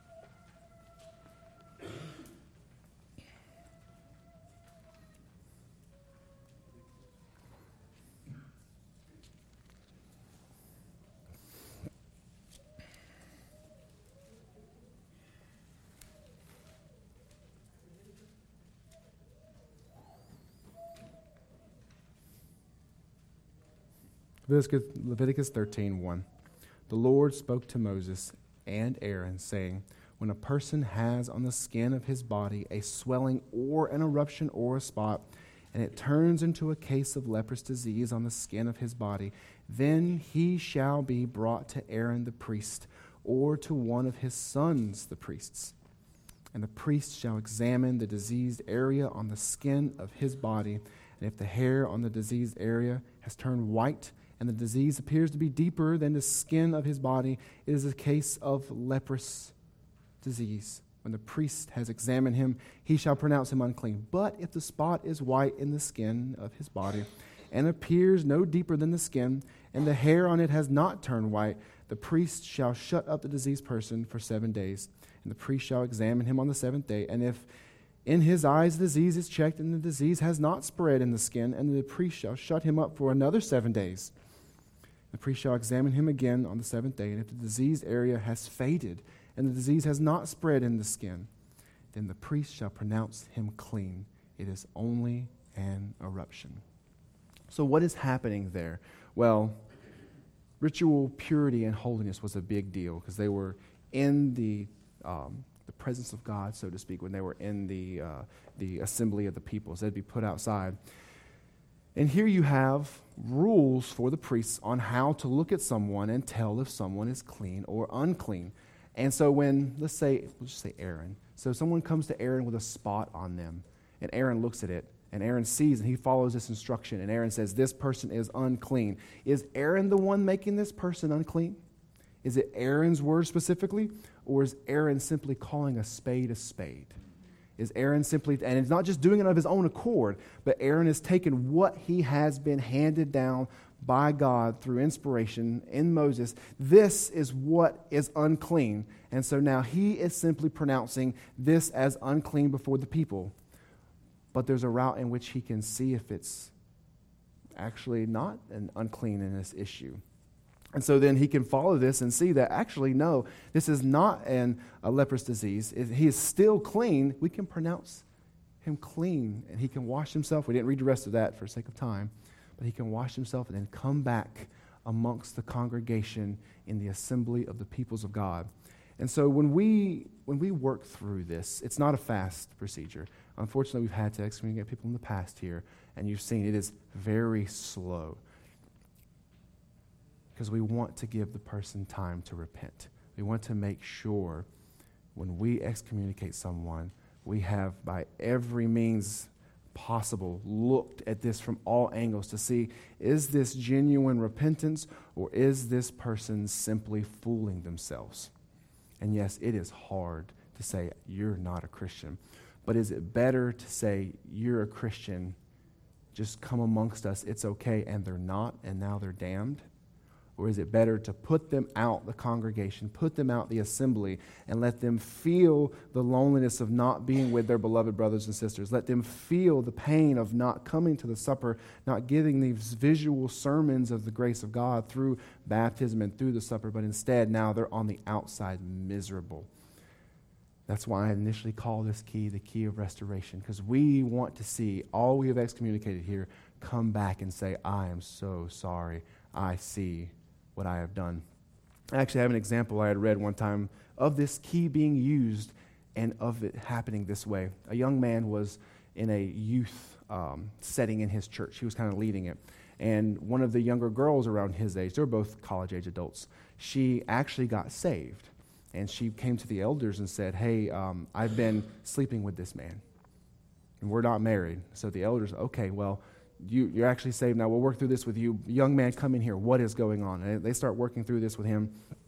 Leviticus 13:1. The Lord spoke to Moses and Aaron, saying, when a person has on the skin of his body a swelling or an eruption or a spot, and it turns into a case of leprous disease on the skin of his body, then he shall be brought to Aaron the priest, or to one of his sons the priests. And the priest shall examine the diseased area on the skin of his body, and if the hair on the diseased area has turned white, and the disease appears to be deeper than the skin of his body, it is a case of leprous disease. When the priest has examined him, he shall pronounce him unclean. But if the spot is white in the skin of his body, and appears no deeper than the skin, and the hair on it has not turned white, the priest shall shut up the diseased person for 7 days. And the priest shall examine him on the seventh day. And if in his eyes the disease is checked, and the disease has not spread in the skin, and the priest shall shut him up for another 7 days. The priest shall examine him again on the seventh day, and if the diseased area has faded, and the disease has not spread in the skin, then the priest shall pronounce him clean. It is only an eruption. So what is happening there? Well, ritual purity and holiness was a big deal, because they were in the presence of God, so to speak, when they were in the assembly of the people. So they'd be put outside. And here you have rules for the priests on how to look at someone and tell if someone is clean or unclean. And so when, we'll just say Aaron. So someone comes to Aaron with a spot on them, and Aaron looks at it, and Aaron sees, and he follows this instruction, and Aaron says, this person is unclean. Is Aaron the one making this person unclean? Is it Aaron's word specifically, or is Aaron simply calling a spade a spade? Is Aaron simply, and it's not just doing it of his own accord, but Aaron has taken what he has been handed down by God through inspiration in Moses. This is what is unclean. And so now he is simply pronouncing this as unclean before the people. But there's a route in which he can see if it's actually not an unclean in this issue. And so then he can follow this and see that actually, no, this is not a leprous disease. He is still clean. We can pronounce him clean, and he can wash himself. We didn't read the rest of that for sake of time, but he can wash himself and then come back amongst the congregation in the assembly of the peoples of God. And so when we work through this, it's not a fast procedure. Unfortunately, we've had to excommunicate people in the past here, and you've seen it is very slow, because we want to give the person time to repent. We want to make sure when we excommunicate someone, we have by every means possible, looked at this from all angles to see, is this genuine repentance or is this person simply fooling themselves? And yes, it is hard to say you're not a Christian, but is it better to say you're a Christian, just come amongst us, it's okay, and they're not, and now they're damned? Or is it better to put them out, the congregation, put them out, the assembly, and let them feel the loneliness of not being with their beloved brothers and sisters? Let them feel the pain of not coming to the supper, not getting these visual sermons of the grace of God through baptism and through the supper, but instead now they're on the outside miserable. That's why I initially call this key the key of restoration, because we want to see all we have excommunicated here come back and say, I am so sorry. I see what I have done. I actually have an example I had read one time of this key being used and of it happening this way. A young man was in a youth setting in his church. He was kind of leading it. And one of the younger girls around his age, they were both college-age adults, she actually got saved. And she came to the elders and said, hey, I've been sleeping with this man, and we're not married. So the elders, okay, well, you're actually saved now. We'll work through this with you. Young man, come in here. What is going on? And they start working through this with him.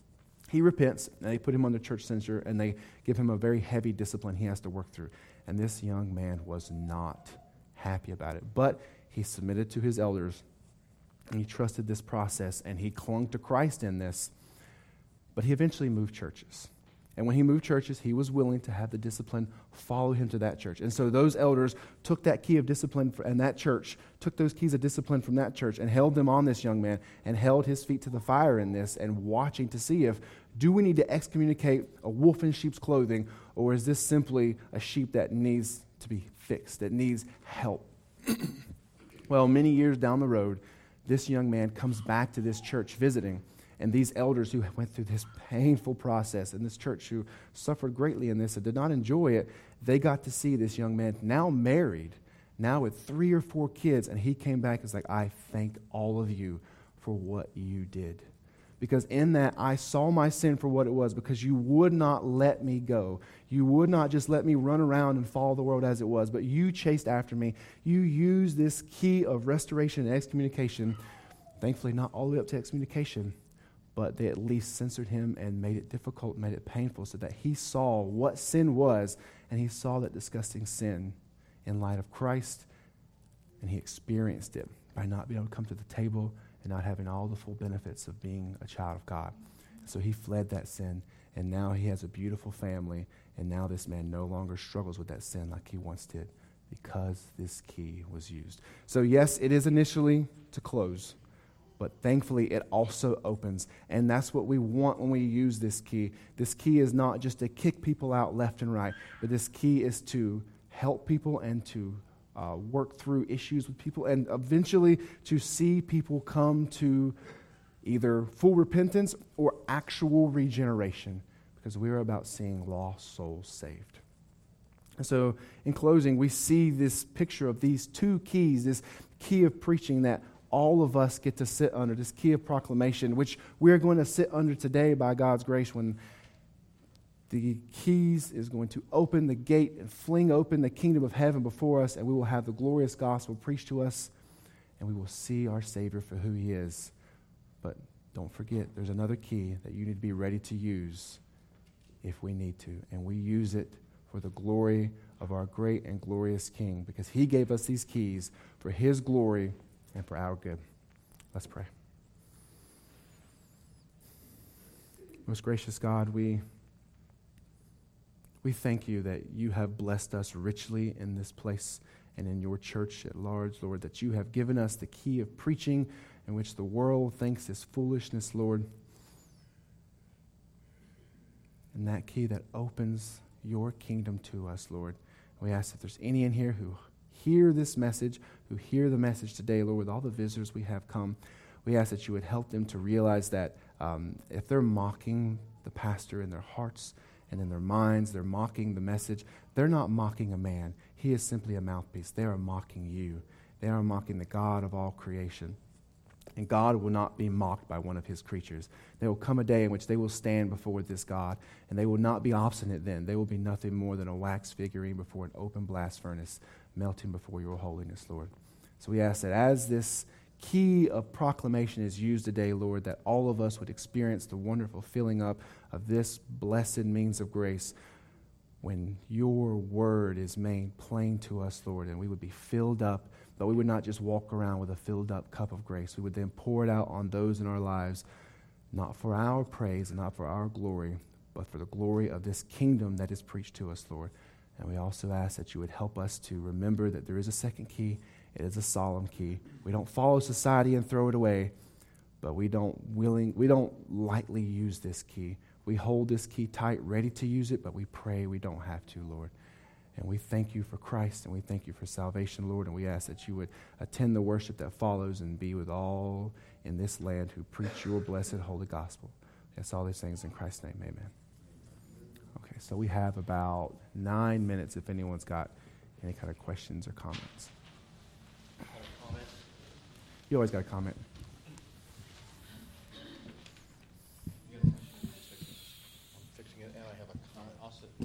He repents, and they put him under church censure, and they give him a very heavy discipline he has to work through. And this young man was not happy about it. But he submitted to his elders, and he trusted this process, and he clung to Christ in this. But he eventually moved churches. And when he moved churches, he was willing to have the discipline follow him to that church. And so those elders took that key of discipline and that church, took those keys of discipline from that church and held them on this young man and held his feet to the fire in this and watching to see if, do we need to excommunicate a wolf in sheep's clothing, or is this simply a sheep that needs to be fixed, that needs help? Well, many years down the road, this young man comes back to this church visiting. And these elders who went through this painful process in this church, who suffered greatly in this and did not enjoy it, they got to see this young man now married, now with 3 or 4 kids, and he came back and was like, I thank all of you for what you did. Because in that, I saw my sin for what it was, because you would not let me go. You would not just let me run around and follow the world as it was, but you chased after me. You used this key of restoration and excommunication, thankfully not all the way up to excommunication, but they at least censored him and made it difficult, made it painful, so that he saw what sin was, and he saw that disgusting sin in light of Christ, and he experienced it by not being able to come to the table and not having all the full benefits of being a child of God. So he fled that sin, and now he has a beautiful family, and now this man no longer struggles with that sin like he once did, because this key was used. So yes, it is initially to close, but thankfully it also opens, and that's what we want when we use this key. This key is not just to kick people out left and right, but this key is to help people and to work through issues with people, and eventually to see people come to either full repentance or actual regeneration, because we are about seeing lost souls saved. And so in closing, we see this picture of these 2 keys, this key of preaching that all of us get to sit under, this key of proclamation, which we're going to sit under today by God's grace, when the keys is going to open the gate and fling open the kingdom of heaven before us, and we will have the glorious gospel preached to us, and we will see our Savior for who he is. But don't forget, there's another key that you need to be ready to use if we need to, and we use it for the glory of our great and glorious King, because he gave us these keys for his glory and for our good. Let's pray. Most gracious God, we thank you that you have blessed us richly in this place and in your church at large, Lord, that you have given us the key of preaching, in which the world thinks is foolishness, Lord. And that key that opens your kingdom to us, Lord. We ask if there's any in here who hear this message, who hear the message today, Lord, with all the visitors we have come, we ask that you would help them to realize that if they're mocking the pastor in their hearts and in their minds, they're mocking the message, they're not mocking a man. He is simply a mouthpiece. They are mocking you. They are mocking the God of all creation. And God will not be mocked by one of his creatures. There will come a day in which they will stand before this God, and they will not be obstinate then. They will be nothing more than a wax figurine before an open blast furnace, melting before your holiness, Lord. So we ask that as this key of proclamation is used today, Lord, that all of us would experience the wonderful filling up of this blessed means of grace when your word is made plain to us, Lord, and we would be filled up, but we would not just walk around with a filled up cup of grace. We would then pour it out on those in our lives, not for our praise and not for our glory, but for the glory of this kingdom that is preached to us, Lord. And we also ask that you would help us to remember that there is a second key. It is a solemn key. We don't follow society and throw it away, but we don't lightly use this key. We hold this key tight, ready to use it, but we pray we don't have to, Lord. And we thank you for Christ, and we thank you for salvation, Lord, and we ask that you would attend the worship that follows and be with all in this land who preach your blessed holy gospel. That's all these things in Christ's name, amen. Okay, so we have about 9 minutes if anyone's got any kind of questions or comments. You always got a comment. I'm fixing it, and I have a comment. I'll sit.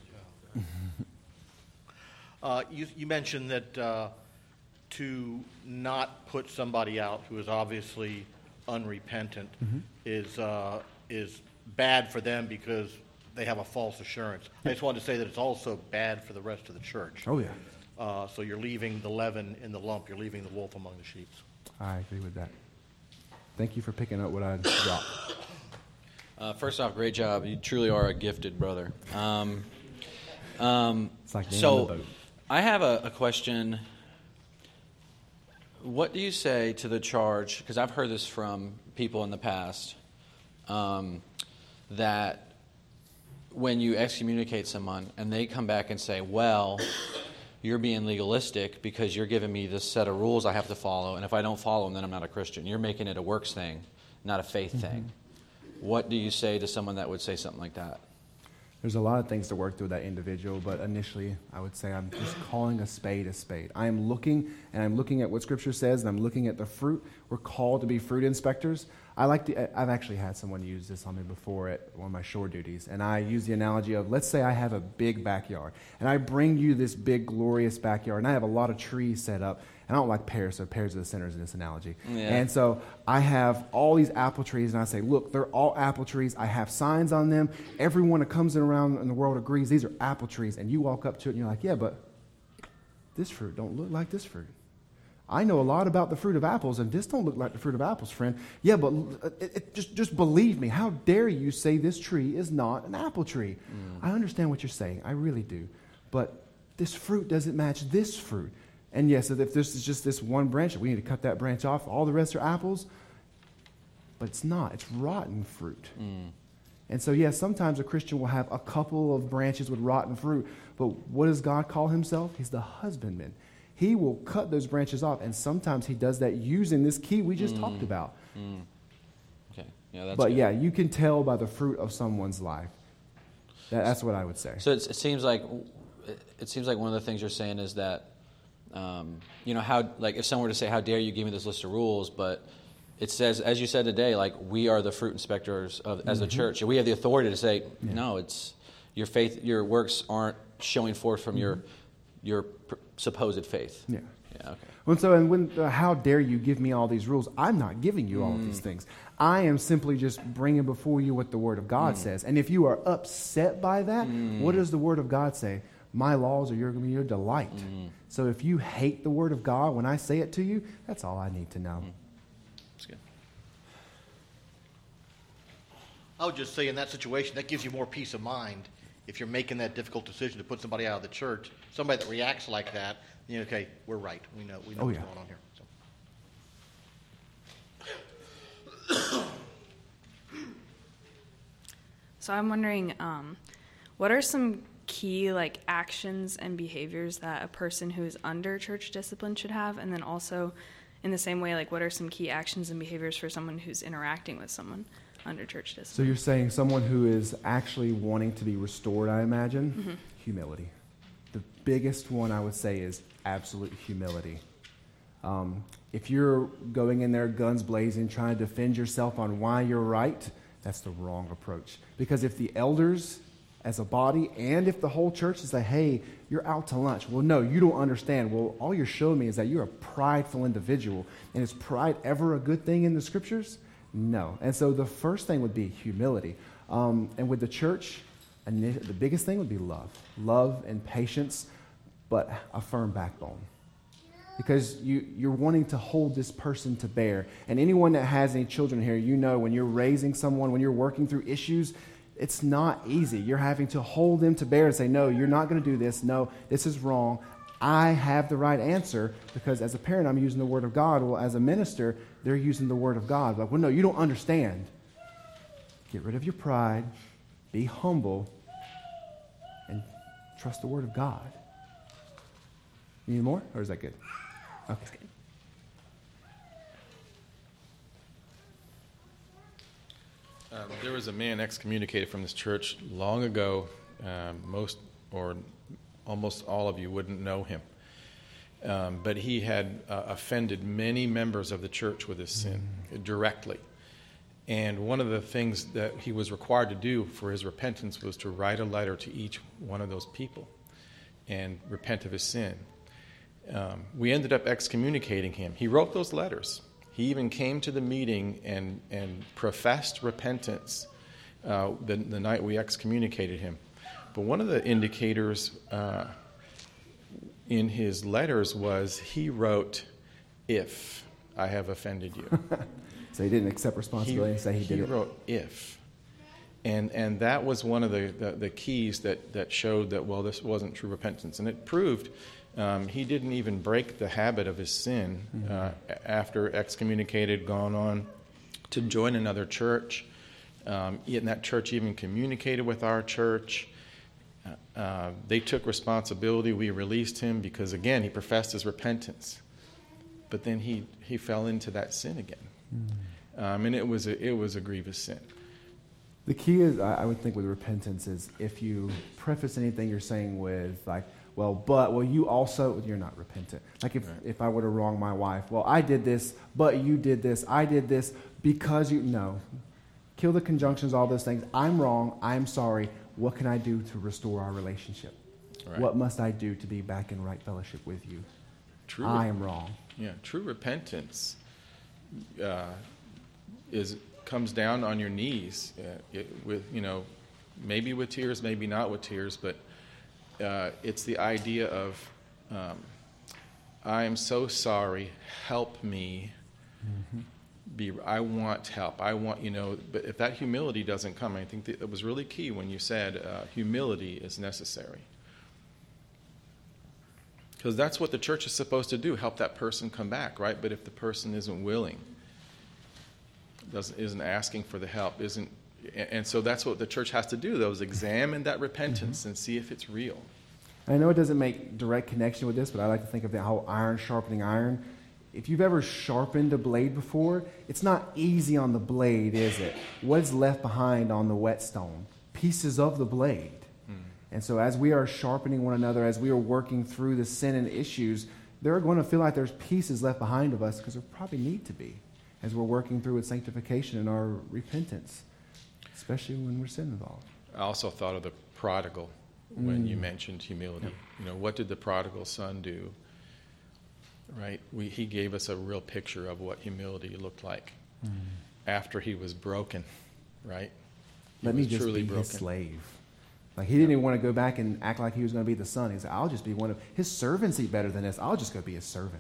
You mentioned that to not put somebody out who is obviously unrepentant is bad for them because they have a false assurance. I just wanted to say that it's also bad for the rest of the church. Oh, yeah. So you're leaving the leaven in the lump. You're leaving the wolf among the sheep. I agree with that. Thank you for picking up what I dropped. First off, great job. You truly are a gifted brother. It's like being on the boat. I have a question. What do you say to the charge, because I've heard this from people in the past, that when you excommunicate someone and they come back and say, well, you're being legalistic because you're giving me this set of rules I have to follow, and if I don't follow them, then I'm not a Christian. You're making it a works thing, not a faith thing. What do you say to someone that would say something like that? There's a lot of things to work through that individual, but initially I would say I'm just calling a spade a spade. I am looking, and I'm looking at what Scripture says, and I'm looking at the fruit. We're called to be fruit inspectors. I've actually had someone use this on me before at one of my shore duties, and I use the analogy of, let's say I have a big backyard, and I bring you this big, glorious backyard, and I have a lot of trees set up, and I don't like pears, so pears are the centers in this analogy. Yeah. And so I have all these apple trees, and I say, look, they're all apple trees. I have signs on them. Everyone that comes in around in the world agrees these are apple trees, and you walk up to it, and you're like, yeah, but this fruit don't look like this fruit. I know a lot about the fruit of apples, and this don't look like the fruit of apples, friend. Yeah, but just believe me. How dare you say this tree is not an apple tree? I understand what you're saying. I really do. But this fruit doesn't match this fruit. And yes, if this is just this one branch, we need to cut that branch off. All the rest are apples. But it's not. It's rotten fruit. And so, yes, sometimes a Christian will have a couple of branches with rotten fruit. But what does God call himself? He's the husbandman. He will cut those branches off, and sometimes he does that using this key we just talked about. Okay, yeah, that's But good. yeah, you can tell by the fruit of someone's life. That's what I would say. So it seems like one of the things you're saying is that, how, like, if someone were to say, "How dare you give me this list of rules?" But it says, as you said today, like, we are the fruit inspectors as a church, and we have the authority to say, no, it's your faith, your works aren't showing forth from your supposed faith. Yeah. Yeah. Okay. When how dare you give me all these rules? I'm not giving you all of these things. I am simply just bringing before you what the Word of God says. And if you are upset by that, what does the Word of God say? My laws are your delight. So if you hate the Word of God when I say it to you, that's all I need to know. That's good. I would just say in that situation, that gives you more peace of mind. If you're making that difficult decision to put somebody out of the church, somebody that reacts like that, okay, we're right. We know what's going on here. So I'm wondering, what are some key actions and behaviors that a person who is under church discipline should have? And then also, in the same way, what are some key actions and behaviors for someone who's interacting with someone under church discipline? So you're saying someone who is actually wanting to be restored, I imagine? Humility. The biggest one I would say is absolute humility. If you're going in there guns blazing, trying to defend yourself on why you're right, that's the wrong approach. Because if the elders as a body and if the whole church is like, hey, you're out to lunch. Well, no, you don't understand. Well, all you're showing me is that you're a prideful individual. And is pride ever a good thing in the scriptures? No. And so the first thing would be humility. And with the church, the biggest thing would be love. Love and patience, but a firm backbone. Because you're wanting to hold this person to bear. And anyone that has any children here, you know when you're raising someone, when you're working through issues, it's not easy. You're having to hold them to bear and say, no, you're not going to do this. No, this is wrong. I have the right answer because as a parent, I'm using the Word of God. Well, as a minister, they're using the Word of God. Like, well, no, you don't understand. Get rid of your pride, be humble, and trust the Word of God. You need more, or is that good? Okay. There was a man excommunicated from this church long ago. Most or almost all of you wouldn't know him. But he had offended many members of the church with his sin directly. And one of the things that he was required to do for his repentance was to write a letter to each one of those people and repent of his sin. We ended up excommunicating him. He wrote those letters. He even came to the meeting and professed repentance the night we excommunicated him. But one of the indicators in his letters was he wrote, "If I have offended you." So he didn't accept responsibility and say he did it. He wrote, "If." And that was one of the keys that showed that, well, this wasn't true repentance. And it proved he didn't even break the habit of his sin after excommunicated, gone on to join another church. And that church even communicated with our church. They took responsibility. We released him because, again, he professed his repentance. But then he fell into that sin again. And it was a grievous sin. The key is, I would think, with repentance is if you preface anything you're saying with, like, well, you also, you're not repentant. Like if I were to wrong my wife, well, I did this, but you did this. I did this because you, no. Kill the conjunctions, all those things. I'm wrong. I'm sorry. What can I do to restore our relationship? Right. What must I do to be back in right fellowship with you? I am wrong. Yeah, true repentance comes down on your knees with, maybe with tears, maybe not with tears, but it's the idea of, I am so sorry, help me. I want help. I want, but if that humility doesn't come, I think that it was really key when you said humility is necessary. Because that's what the church is supposed to do, help that person come back, right? But if the person isn't willing, isn't asking for the help, and so that's what the church has to do, though, is examine that repentance and see if it's real. I know it doesn't make direct connection with this, but I like to think of that whole iron sharpening iron. If you've ever sharpened a blade before, it's not easy on the blade, is it? What's left behind on the whetstone? Pieces of the blade. And so as we are sharpening one another, as we are working through the sin and issues, they're going to feel like there's pieces left behind of us because there probably need to be as we're working through with sanctification and our repentance, especially when we're sin involved. I also thought of the prodigal when you mentioned humility. What did the prodigal son do? Right? He gave us a real picture of what humility looked like after he was broken, right? Let me just be his slave. Like, he didn't even want to go back and act like he was going to be the son. He said, I'll just be one of his servants. Eat better than this. I'll just go be his servant.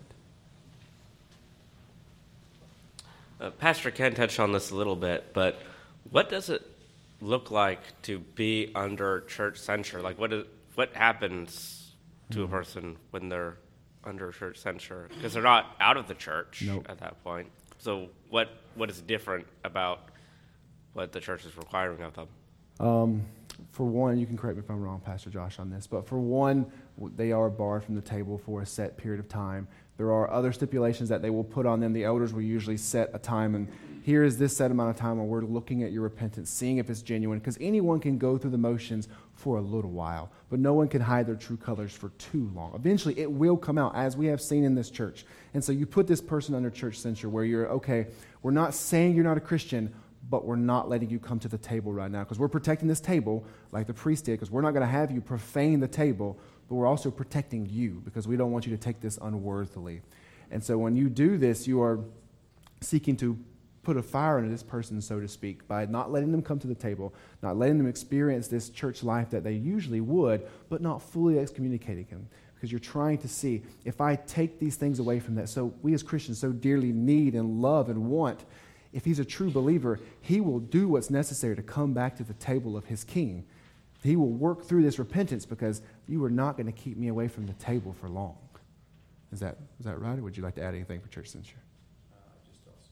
Pastor Ken touched on this a little bit, but what does it look like to be under church censure? Like, what happens to a person when they're under church censure? Because they're not out of the church at that point. So what is different about what the church is requiring of them? For one, you can correct me if I'm wrong, Pastor Josh, on this, but for one, they are barred from the table for a set period of time. There are other stipulations that they will put on them. The elders will usually set a time, and here is this set amount of time where we're looking at your repentance, seeing if it's genuine, because anyone can go through the motions for a little while, but no one can hide their true colors for too long. Eventually, it will come out, as we have seen in this church. And so you put this person under church censure where you're, okay, we're not saying you're not a Christian, but we're not letting you come to the table right now because we're protecting this table like the priest did, because we're not going to have you profane the table, but we're also protecting you because we don't want you to take this unworthily. And so when you do this, you are seeking to put a fire under this person, so to speak, by not letting them come to the table, not letting them experience this church life that they usually would, but not fully excommunicating him. Because you're trying to see, if I take these things away from that, so we as Christians so dearly need and love and want, if he's a true believer, he will do what's necessary to come back to the table of his king. He will work through this repentance because you are not going to keep me away from the table for long. Is that right, or would you like to add anything for church censure? Just also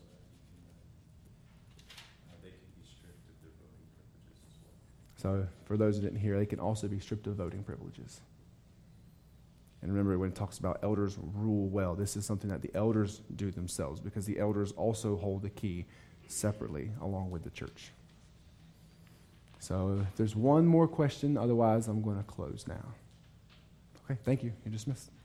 they can be stripped of their voting privileges as well. So for those who didn't hear, they can also be stripped of voting privileges. And remember, when it talks about elders rule well, this is something that the elders do themselves because the elders also hold the key separately along with the church. So if there's one more question, otherwise I'm going to close now. Okay, thank you. You're dismissed.